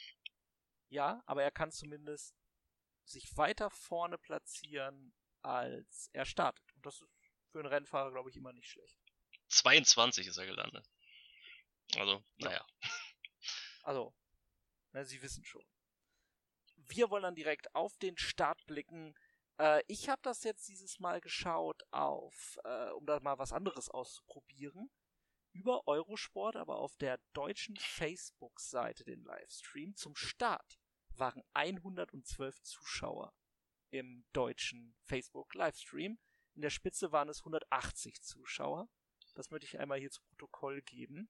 Ja, aber er kann zumindest sich weiter vorne platzieren, als er startet. Und das ist für einen Rennfahrer, glaube ich, immer nicht schlecht. zweiundzwanzig ist er gelandet. Also, ja. naja. Also, na, Sie wissen schon. Wir wollen dann direkt auf den Start blicken. Äh, ich habe das jetzt dieses Mal geschaut auf, äh, um da mal was anderes auszuprobieren, über Eurosport, aber auf der deutschen Facebook-Seite den Livestream. Zum Start waren hundertzwölf Zuschauer im deutschen Facebook-Livestream. In der Spitze waren es hundertachtzig Zuschauer. Das möchte ich einmal hier zu Protokoll geben.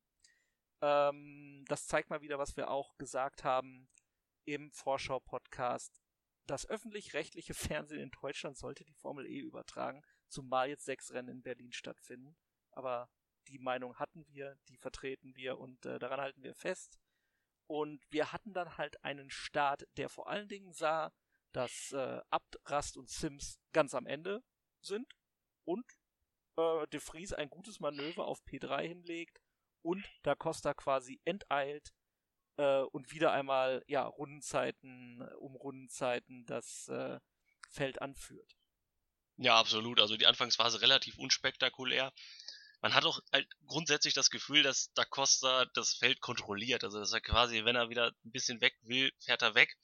Ähm, das zeigt mal wieder, was wir auch gesagt haben im Vorschau-Podcast. Das öffentlich-rechtliche Fernsehen in Deutschland sollte die Formel E übertragen, zumal jetzt sechs Rennen in Berlin stattfinden. Aber die Meinung hatten wir, die vertreten wir und äh, daran halten wir fest. Und wir hatten dann halt einen Start, der vor allen Dingen sah, dass äh, Abt, Rast und Sims ganz am Ende sind und äh, De Vries ein gutes Manöver auf P drei hinlegt und Da Costa quasi enteilt äh, und wieder einmal ja Rundenzeiten um Rundenzeiten das äh, Feld anführt. Ja, absolut. Also die Anfangsphase relativ unspektakulär. Man hat auch halt grundsätzlich das Gefühl, dass Da Costa das Feld kontrolliert. Also dass er quasi, wenn er wieder ein bisschen weg will, fährt er weg.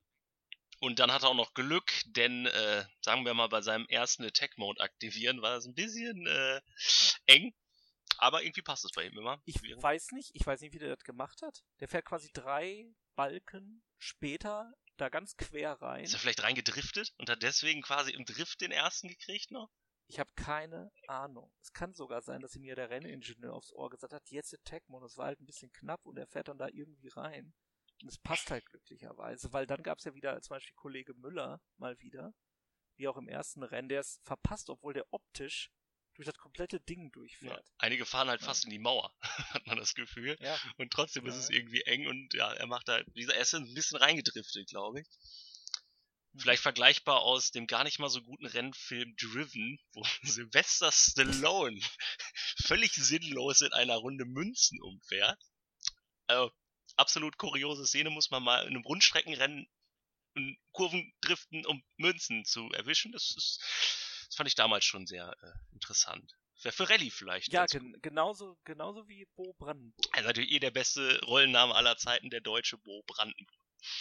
Und dann hat er auch noch Glück, denn, äh, sagen wir mal, bei seinem ersten Attack-Mode aktivieren war das ein bisschen äh, eng. Aber irgendwie passt es bei ihm immer. Ich weiß nicht, ich weiß nicht, wie der das gemacht hat. Der fährt quasi drei Balken später da ganz quer rein. Ist er vielleicht reingedriftet und hat deswegen quasi im Drift den ersten gekriegt noch? Ich habe keine Ahnung. Es kann sogar sein, dass ihm mir der Renningenieur aufs Ohr gesagt hat, jetzt Attack-Mode. Das war halt ein bisschen knapp und er fährt dann da irgendwie rein. Und es passt halt glücklicherweise, weil dann gab es ja wieder zum Beispiel Kollege Müller mal wieder, wie auch im ersten Rennen, der es verpasst, obwohl der optisch durch das komplette Ding durchfährt. Ja, einige fahren halt ja. fast in die Mauer, hat man das Gefühl. Ja. Und trotzdem ja. ist es irgendwie eng und ja, er macht halt, dieser er ist ein bisschen reingedriftet, glaube ich. Mhm. Vielleicht vergleichbar aus dem gar nicht mal so guten Rennfilm Driven, wo Sylvester Stallone völlig sinnlos in einer Runde Münzen umfährt. Also, absolut kuriose Szene, muss man mal in einem Rundstreckenrennen in Kurven driften, um Münzen zu erwischen. Das, ist, das fand ich damals schon sehr äh, interessant. Wäre für Rallye vielleicht. Ja, gen- genauso, genauso wie Bo Brandenburg. Also natürlich eh der beste Rollenname aller Zeiten, der deutsche Bo Brandenburg.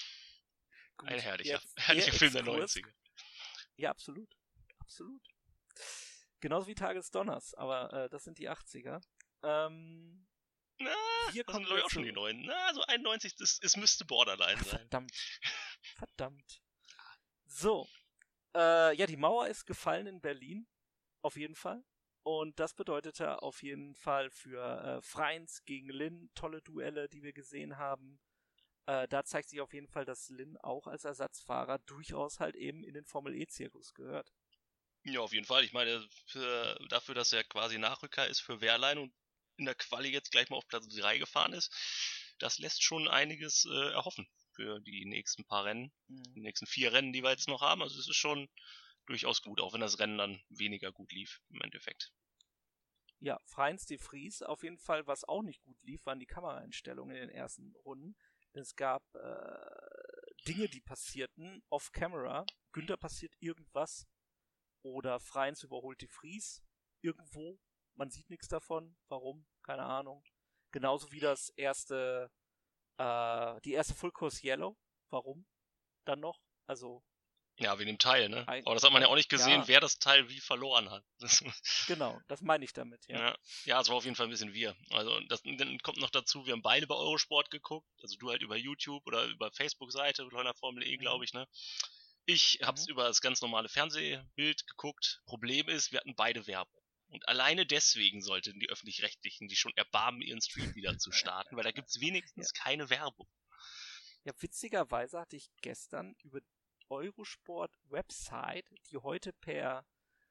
Gut, ein herrlicher, herrlicher Film der neunziger. Ja, absolut. Absolut. Genauso wie Tagesdonners, aber äh, das sind die achtziger. Ähm... Na, wir das sind glaube ich auch schon die neuen. Na, so einundneunzig, das, es müsste Borderline Ach, sein. Verdammt. Verdammt. So. Äh, ja, die Mauer ist gefallen in Berlin. Auf jeden Fall. Und das bedeutete auf jeden Fall für äh, Freins gegen Lin tolle Duelle, die wir gesehen haben. Äh, da zeigt sich auf jeden Fall, dass Lin auch als Ersatzfahrer durchaus halt eben in den Formel-E-Zirkus gehört. Ja, auf jeden Fall. Ich meine, für, dafür, dass er quasi Nachrücker ist für Wehrlein und in der Quali jetzt gleich mal auf Platz drei gefahren ist, das lässt schon einiges äh, erhoffen für die nächsten paar Rennen, mhm. die nächsten vier Rennen, die wir jetzt noch haben. Also es ist schon durchaus gut, auch wenn das Rennen dann weniger gut lief im Endeffekt. Ja, Freins de Vries auf jeden Fall, was auch nicht gut lief, waren die Kameraeinstellungen in den ersten Runden. Denn es gab äh, Dinge, die passierten off-camera. Günther passiert irgendwas oder Freins überholt de Vries irgendwo. Man sieht nichts davon. Warum? Keine Ahnung. Genauso wie das erste, äh, die erste Full Course Yellow. Warum? Dann noch? Also. Ja, wegen dem Teil, ne? Aber das hat man ja auch nicht gesehen, ja. wer das Teil wie verloren hat. Das genau, das meine ich damit, ja. ja. Ja, es war auf jeden Fall ein bisschen wir. Also, das dann kommt noch dazu, wir haben beide bei Eurosport geguckt. Also, du halt über YouTube oder über Facebook-Seite, Leuna Formel E, glaube ich, ne? Ich hab's mhm. über das ganz normale Fernsehbild geguckt. Problem ist, wir hatten beide Werbung. Und alleine deswegen sollten die Öffentlich-Rechtlichen sich schon erbarmen, ihren Stream wieder zu starten, weil da gibt's wenigstens ja. keine Werbung. Ja, witzigerweise hatte ich gestern über Eurosport-Website, die heute per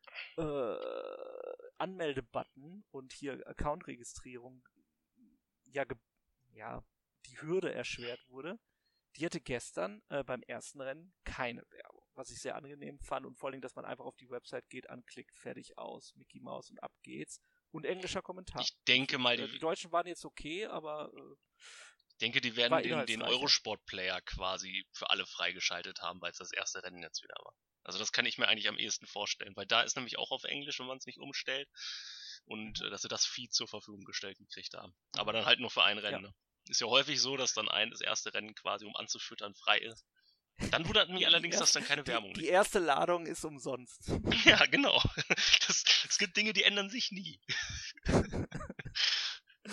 äh, Anmeldebutton und hier Account-Registrierung ja, ge- ja die Hürde erschwert wurde, die hatte gestern äh, beim ersten Rennen keine Werbung. Was ich sehr angenehm fand und vor allem, dass man einfach auf die Website geht, anklickt, fertig aus, Mickey Mouse und ab geht's. Und englischer Kommentar. Ich denke mal, die, die Deutschen waren jetzt okay, aber äh, ich denke, die werden den, den Eurosport-Player quasi für alle freigeschaltet haben, weil es das erste Rennen jetzt wieder war. Also das kann ich mir eigentlich am ehesten vorstellen, weil da ist nämlich auch auf Englisch, wenn man es nicht umstellt. Und äh, dass sie das Feed zur Verfügung gestellt gekriegt haben. Aber dann halt nur für ein Rennen. Ja. Ne? Ist ja häufig so, dass dann ein das erste Rennen quasi, um anzufüttern, frei ist. Dann wundert mich allerdings, erste, dass dann keine Werbung ist. Die erste Ladung ist umsonst. Ja, genau. Das, es gibt Dinge, die ändern sich nie.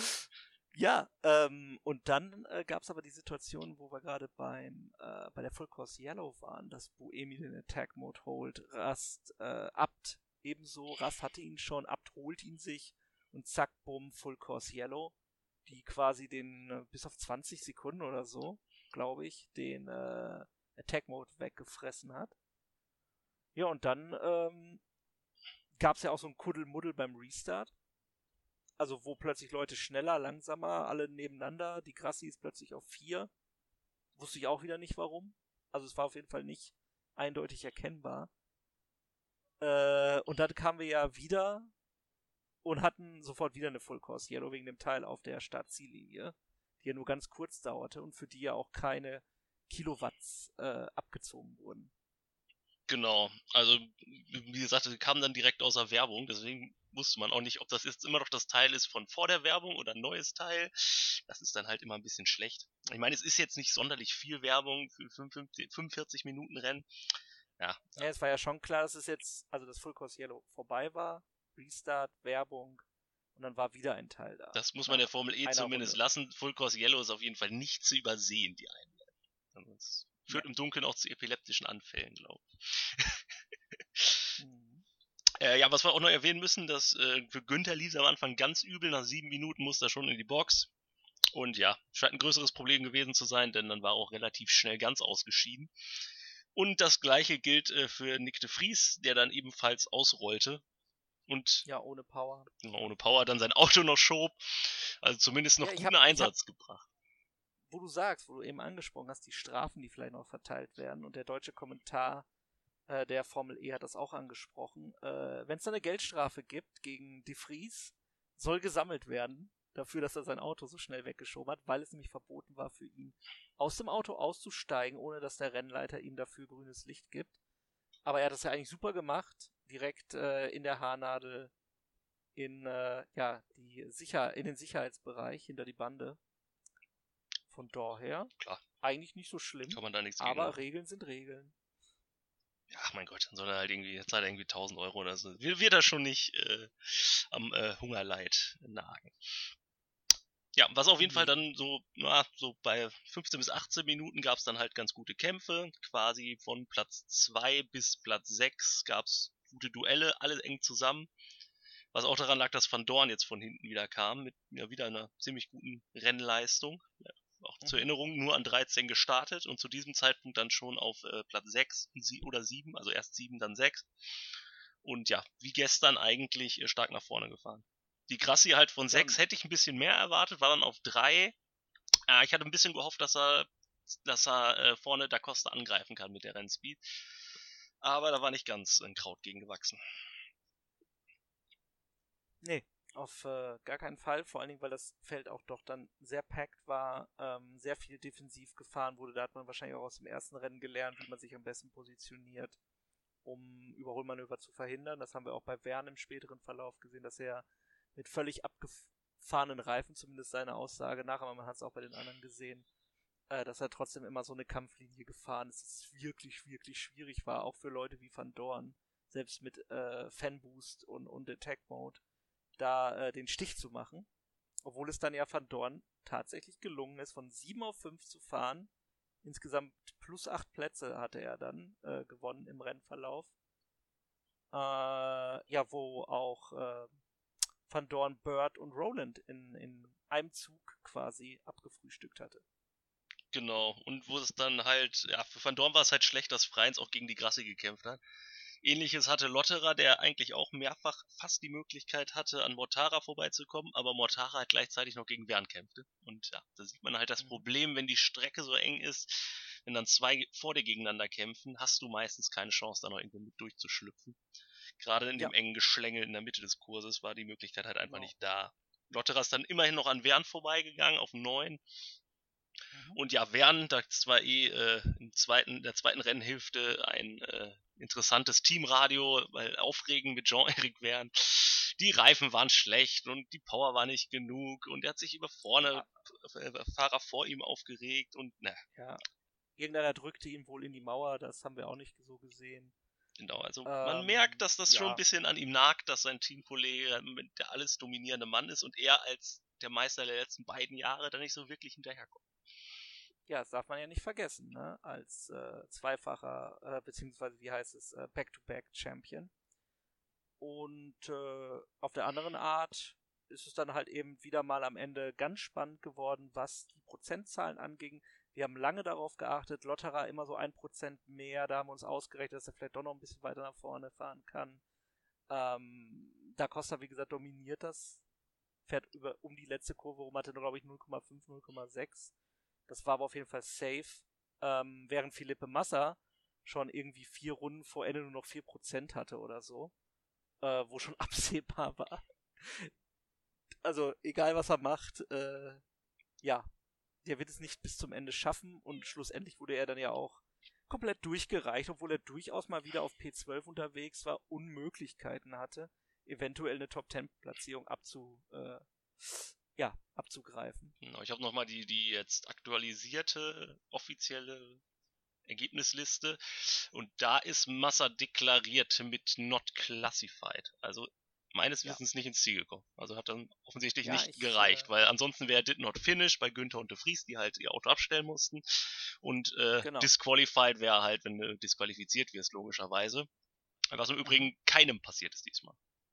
Ja, ähm, und dann äh, gab es aber die Situation, wo wir gerade beim äh, bei der Full Course Yellow waren, dass Buemi den Attack Mode holt, Rast äh, Abt ebenso, Rast hatte ihn schon, Abt holt ihn sich und zack, bumm, Full Course Yellow, die quasi den äh, bis auf zwanzig Sekunden oder so, glaube ich, den äh, Attack Mode weggefressen hat. Ja, und dann ähm, gab es ja auch so ein Kuddelmuddel beim Restart. Also wo plötzlich Leute schneller, langsamer, alle nebeneinander. Die Grassi ist plötzlich auf vier. Wusste ich auch wieder nicht warum. Also es war auf jeden Fall nicht eindeutig erkennbar. Äh, und dann kamen wir ja wieder und hatten sofort wieder eine Full Course Yellow wegen dem Teil auf der Start-Ziellinie, die ja nur ganz kurz dauerte und für die ja auch keine Kilowatts äh, abgezogen wurden. Genau, also wie gesagt, die kamen dann direkt aus der Werbung, deswegen wusste man auch nicht, ob das jetzt immer noch das Teil ist von vor der Werbung oder ein neues Teil. Das ist dann halt immer ein bisschen schlecht. Ich meine, es ist jetzt nicht sonderlich viel Werbung für fünfundvierzig Minuten Rennen. Ja. Ja, es war ja schon klar, dass es jetzt, also das Full Course Yellow vorbei war. Restart, Werbung und dann war wieder ein Teil da. Das muss man der Formel E zumindest Runde. lassen. Full Course Yellow ist auf jeden Fall nicht zu übersehen, die Einblendung. Das führt ja im Dunkeln auch zu epileptischen Anfällen, glaube ich. mhm. äh, ja, was wir auch noch erwähnen müssen, dass äh, für Günther lief es am Anfang ganz übel. Nach sieben Minuten musste er schon in die Box. Und ja, scheint ein größeres Problem gewesen zu sein, denn dann war er auch relativ schnell ganz ausgeschieden. Und das gleiche gilt äh, für Nick de Vries, der dann ebenfalls ausrollte. Und ja, ohne Power. Ohne Power dann sein Auto noch schob. Also zumindest noch ja, guten hab, Einsatz hab, gebracht. Wo du sagst, wo du eben angesprochen hast, die Strafen, die vielleicht noch verteilt werden. Und der deutsche Kommentar äh, der Formel E hat das auch angesprochen. Äh, Wenn es da eine Geldstrafe gibt gegen de Vries, soll gesammelt werden dafür, dass er sein Auto so schnell weggeschoben hat, weil es nämlich verboten war für ihn, aus dem Auto auszusteigen, ohne dass der Rennleiter ihm dafür grünes Licht gibt. Aber er hat das ja eigentlich super gemacht, direkt äh, in der Haarnadel in äh, ja die Sicher in den Sicherheitsbereich hinter die Bande. Von daher klar, eigentlich nicht so schlimm. Kann man da nichts aber gegen Regeln sind Regeln. Ja, mein Gott, dann soll er halt irgendwie, jetzt hat er irgendwie tausend Euro oder so. Will, wird er schon nicht äh, am äh, Hungerleid nagen. Ja, was auf jeden Fall dann so, na, so bei fünfzehn bis achtzehn Minuten gab es dann halt ganz gute Kämpfe. Quasi von Platz zwei bis Platz sechs gab es gute Duelle, alle eng zusammen. Was auch daran lag, dass Van Dorn jetzt von hinten wieder kam, mit ja, wieder einer ziemlich guten Rennleistung. Ja, auch mhm. zur Erinnerung, nur an dreizehn gestartet und zu diesem Zeitpunkt dann schon auf äh, Platz sechs oder sieben, also erst sieben, dann sechs. Und ja, wie gestern eigentlich äh, stark nach vorne gefahren. Die Grassi halt von sechs hätte ich ein bisschen mehr erwartet, war dann auf drei. Äh, ich hatte ein bisschen gehofft, dass er, dass er äh, vorne Da Costa angreifen kann mit der Rennspeed. Aber da war nicht ganz ein Kraut gegen gewachsen. Nee, auf äh, gar keinen Fall. Vor allen Dingen, weil das Feld auch doch dann sehr packed war, ähm, sehr viel defensiv gefahren wurde. Da hat man wahrscheinlich auch aus dem ersten Rennen gelernt, wie man sich am besten positioniert, um Überholmanöver zu verhindern. Das haben wir auch bei Verne im späteren Verlauf gesehen, dass er mit völlig abgefahrenen Reifen, zumindest seine Aussage nach, aber man hat es auch bei den anderen gesehen, äh, dass er trotzdem immer so eine Kampflinie gefahren ist, dass es wirklich, wirklich schwierig war, auch für Leute wie Van Dorn, selbst mit äh, Fanboost und, und Attack Mode, da äh, den Stich zu machen. Obwohl es dann ja Van Dorn tatsächlich gelungen ist, von sieben auf fünf zu fahren. Insgesamt plus acht Plätze hatte er dann äh, gewonnen im Rennverlauf. Äh, ja, wo auch äh, Van Dorn, Bird und Roland in, in einem Zug quasi abgefrühstückt hatte. Genau, und wo es dann halt, ja, für Van Dorn war es halt schlecht, dass Freins auch gegen die Grassi gekämpft hat. Ähnliches hatte Lotterer, der eigentlich auch mehrfach fast die Möglichkeit hatte, an Mortara vorbeizukommen, aber Mortara halt gleichzeitig noch gegen Verne kämpfte. Und ja, da sieht man halt das mhm. Problem, wenn die Strecke so eng ist, wenn dann zwei vor dir gegeneinander kämpfen, hast du meistens keine Chance, da noch irgendwo mit durchzuschlüpfen. Gerade in dem ja. engen Geschlängel in der Mitte des Kurses war die Möglichkeit halt einfach genau. nicht da. Lotterer ist dann immerhin noch an Verne vorbeigegangen, auf neun. Mhm. Und ja, Verne, das war eh äh, im zweiten, der zweiten Rennhälfte ein äh, interessantes Teamradio, weil aufregend mit Jean-Éric Verne. Die Reifen waren schlecht und die Power war nicht genug und er hat sich über vorne ja. Fahrer vor ihm aufgeregt und ne. Ja, irgendeiner drückte ihn wohl in die Mauer, das haben wir auch nicht so gesehen. Genau, also Ähm, man merkt, dass das schon ja. ein bisschen an ihm nagt, dass sein Teamkollege der alles dominierende Mann ist und er als der Meister der letzten beiden Jahre da nicht so wirklich hinterherkommt. Ja, das darf man ja nicht vergessen, ne? Als äh, zweifacher, äh, beziehungsweise wie heißt es, äh, Back-to-Back-Champion. Und äh, auf der anderen Art ist es dann halt eben wieder mal am Ende ganz spannend geworden, was die Prozentzahlen anging. Wir haben lange darauf geachtet, Lotterer immer so ein Prozent mehr, da haben wir uns ausgerechnet, dass er vielleicht doch noch ein bisschen weiter nach vorne fahren kann. Ähm, Da Costa, wie gesagt, dominiert das, fährt über um die letzte Kurve rum, hatte, glaube ich, null Komma fünf, null Komma sechs. Das war aber auf jeden Fall safe. Ähm, während Felipe Massa schon irgendwie vier Runden vor Ende nur noch vier Prozent hatte oder so. Äh, wo schon absehbar war. Also, egal was er macht, äh, ja, der wird es nicht bis zum Ende schaffen und schlussendlich wurde er dann ja auch komplett durchgereicht, obwohl er durchaus mal wieder auf P zwölf unterwegs war, Unmöglichkeiten hatte, eventuell eine Top zehn Platzierung abzu, äh, ja, abzugreifen. Genau, ich habe nochmal die, die jetzt aktualisierte offizielle Ergebnisliste und da ist Massa deklariert mit not classified. Also meines Ja. Wissens nicht ins Ziel gekommen. Also hat dann offensichtlich Ja, nicht ich, gereicht, äh, weil ansonsten wäre did not finish bei Günther und de Vries, die halt ihr Auto abstellen mussten. Und äh, Genau. disqualified wäre halt, wenn du disqualifiziert wirst, logischerweise. Was im Übrigen Mhm. keinem passiert ist diesmal.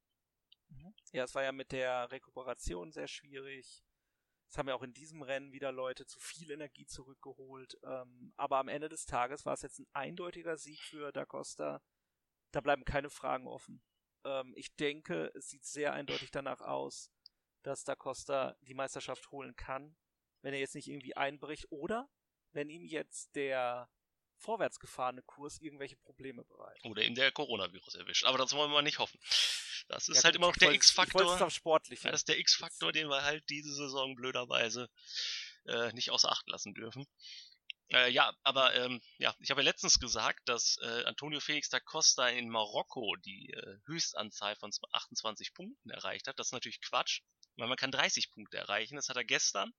Ja, es war ja mit der Rekuperation sehr schwierig. Es haben ja auch in diesem Rennen wieder Leute zu viel Energie zurückgeholt. Ähm, aber am Ende des Tages war es jetzt ein eindeutiger Sieg für Da Costa. Da bleiben keine Fragen offen. Ähm, ich denke, es sieht sehr eindeutig danach aus, dass Da Costa die Meisterschaft holen kann, wenn er jetzt nicht irgendwie einbricht oder wenn ihm jetzt der vorwärts gefahrene Kurs irgendwelche Probleme bereitet. Oder eben der Coronavirus erwischt. Aber das wollen wir mal nicht hoffen. Das ist Ja, halt gut, immer noch ich der wollte es- Ich wollte X-Faktor. es auf Sportliche. Ja, das ist der X-Faktor, den wir halt diese Saison blöderweise äh, nicht außer Acht lassen dürfen. Äh, ja, aber ähm, ja, ich habe ja letztens gesagt, dass äh, Antonio Felix da Costa in Marokko die äh, Höchstanzahl von achtundzwanzig Punkten erreicht hat. Das ist natürlich Quatsch, weil man kann dreißig Punkte erreichen. Das hat er gestern.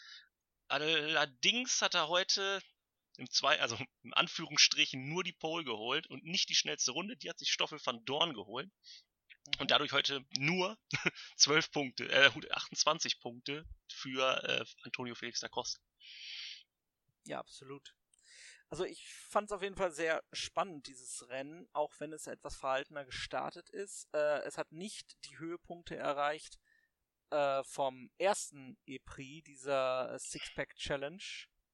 Allerdings hat er heute im zwei, also im Anführungsstrichen nur die Pole geholt und nicht die schnellste Runde. Die hat sich Stoffel van Dorn geholt. Mhm. Und dadurch heute nur zwölf Punkte, äh, achtundzwanzig Punkte für äh, Antonio Felix da Costa. Ja, absolut. Also ich fand es auf jeden Fall sehr spannend, dieses Rennen, auch wenn es etwas verhaltener gestartet ist. Äh, es hat nicht die Höhepunkte erreicht äh, vom ersten E-Prix, dieser Six-Pack-Challenge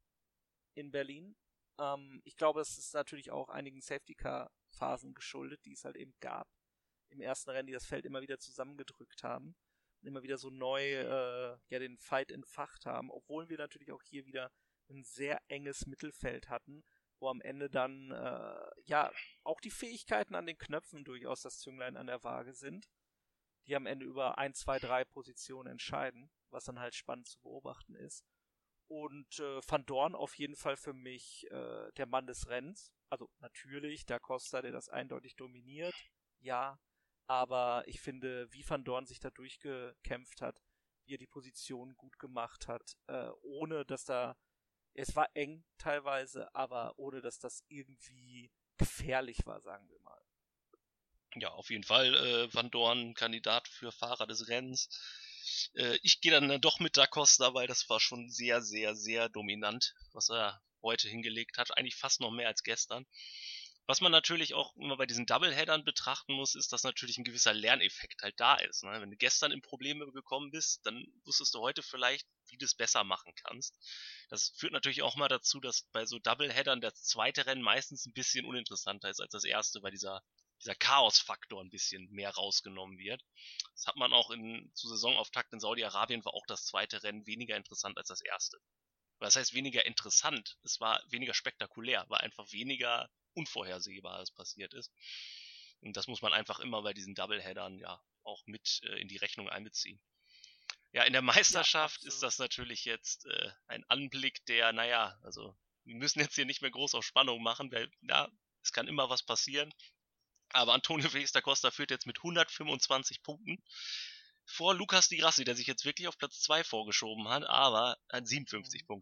in Berlin. Ähm, ich glaube, es ist natürlich auch einigen Safety-Car-Phasen geschuldet, die es halt eben gab im ersten Rennen, die das Feld immer wieder zusammengedrückt haben und immer wieder so neu äh, ja den Fight entfacht haben, obwohl wir natürlich auch hier wieder ein sehr enges Mittelfeld hatten, wo am Ende dann äh, ja auch die Fähigkeiten an den Knöpfen durchaus das Zünglein an der Waage sind, die am Ende über ein, zwei, drei Positionen entscheiden, was dann halt spannend zu beobachten ist. Und äh, Van Dorn auf jeden Fall für mich äh, der Mann des Rennens. Also natürlich Da Costa, der das eindeutig dominiert, ja. Aber ich finde, wie Van Dorn sich da durchgekämpft hat, wie er die Position gut gemacht hat, äh, ohne dass da, es war eng teilweise, aber ohne dass das irgendwie gefährlich war, sagen wir mal. Ja, auf jeden Fall äh, Van Dorn Kandidat für Fahrer des Rennens. Äh, ich gehe dann doch mit Da Costa, weil das war schon sehr, sehr, sehr dominant, was er heute hingelegt hat. Eigentlich fast noch mehr als gestern. Was man natürlich auch immer bei diesen Doubleheadern betrachten muss, ist, dass natürlich ein gewisser Lerneffekt halt da ist. Ne? Wenn du gestern in Probleme gekommen bist, dann wusstest du heute vielleicht, wie du es besser machen kannst. Das führt natürlich auch mal dazu, dass bei so Doubleheadern das zweite Rennen meistens ein bisschen uninteressanter ist als das erste, weil dieser, dieser Chaos-Faktor ein bisschen mehr rausgenommen wird. Das hat man auch in, zu Saisonauftakt in Saudi-Arabien, war auch das zweite Rennen weniger interessant als das erste. Das heißt weniger interessant, es war weniger spektakulär, war einfach weniger Unvorhersehbares passiert ist. Und das muss man einfach immer bei diesen Doubleheadern ja auch mit äh, in die Rechnung einbeziehen. Ja, in der Meisterschaft Ja, ist das natürlich jetzt äh, ein Anblick, der, naja, also wir müssen jetzt hier nicht mehr groß auf Spannung machen, weil ja, es kann immer was passieren. Aber Antonio Felix da Costa führt jetzt mit hundertfünfundzwanzig Punkten vor Lucas Di Grassi, der sich jetzt wirklich auf Platz zwei vorgeschoben hat, aber hat siebenundfünfzig Punkte.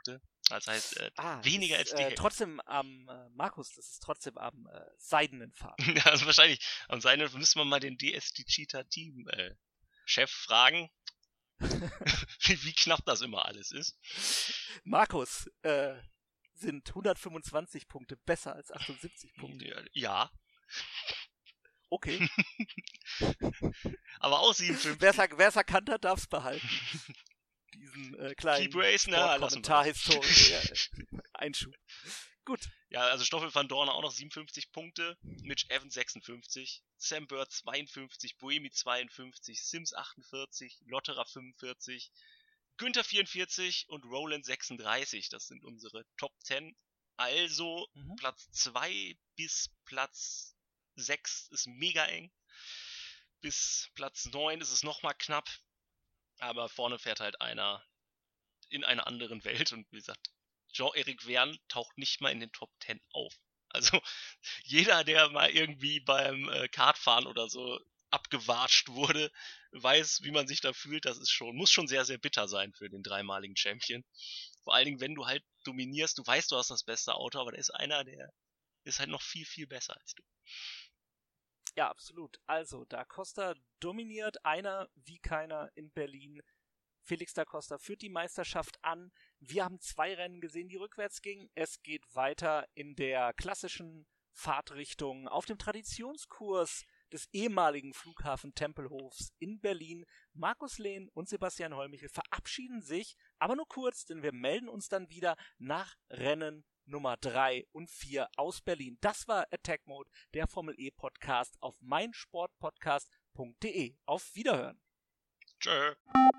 Das heißt, äh, ah, weniger ist, als die äh, Hälfte. Trotzdem am, äh, Markus, das ist trotzdem am äh, seidenen Faden. Ja, also wahrscheinlich am Seidenen müssen wir mal den D S D Cheetah Team äh, Chef fragen, wie, wie knapp das immer alles ist. Markus, äh, sind hundertfünfundzwanzig Punkte besser als achtundsiebzig Punkte? Ja. Okay. Aber auch siebenundfünfzig. Wer es erkannt hat, darf es behalten. Diesen äh, kleinen Keep Racing, ja, lassen wir Kommentarhistorie Einschub. Gut. Ja, also Stoffel van Dorn auch noch siebenundfünfzig Punkte, Mitch Evans sechsundfünfzig, Sam Bird zweiundfünfzig, Buemi zweiundfünfzig, Sims achtundvierzig, Lotterer fünfundvierzig, Günther vierundvierzig und Roland sechsunddreißig. Das sind unsere Top zehn. Also mhm. Platz zwei bis Platz sechs ist mega eng. Bis Platz neun ist es nochmal knapp. Aber vorne fährt halt einer in einer anderen Welt. Und wie gesagt, Jean-Eric Vergne taucht nicht mal in den Top zehn auf. Also jeder, der mal irgendwie beim äh, Kartfahren oder so abgewatscht wurde, weiß, wie man sich da fühlt. Das ist schon, muss schon sehr, sehr bitter sein für den dreimaligen Champion. Vor allen Dingen, wenn du halt dominierst, du weißt, du hast das beste Auto, aber da ist einer, der ist halt noch viel, viel besser als du. Ja, absolut. Also, Da Costa dominiert, einer wie keiner in Berlin. Felix Da Costa führt die Meisterschaft an. Wir haben zwei Rennen gesehen, die rückwärts gingen. Es geht weiter in der klassischen Fahrtrichtung auf dem Traditionskurs des ehemaligen Flughafen Tempelhofs in Berlin. Markus Lehn und Sebastian Hollmichel verabschieden sich, aber nur kurz, denn wir melden uns dann wieder nach Rennen Nummer drei und vier aus Berlin. Das war Attack Mode, der Formel E Podcast auf meinsportpodcast punkt de. Auf Wiederhören. Tschö.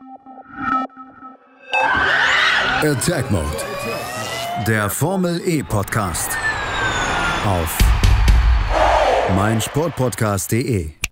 Attack Mode, der Formel E Podcast auf meinsportpodcast punkt de.